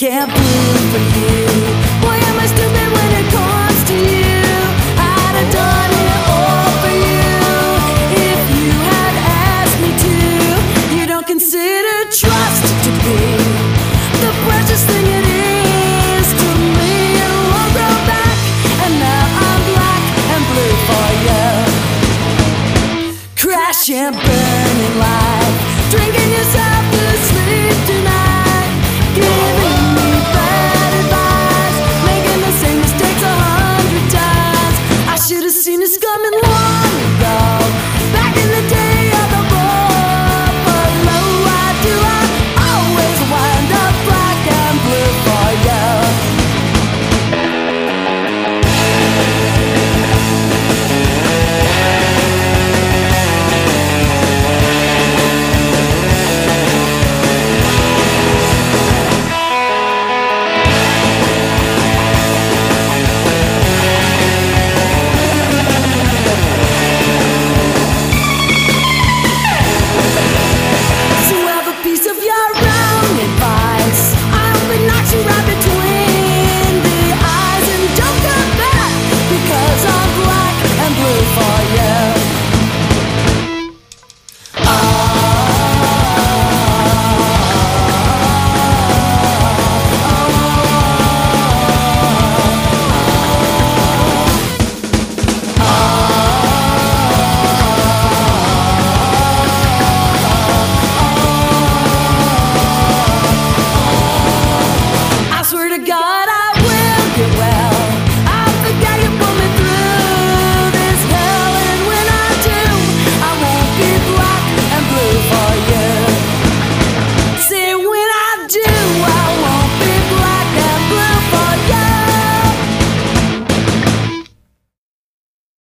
can't prove for you. Boy, am I stupid when it comes to you. I'd have done it all for you if you had asked me to. You don't consider trust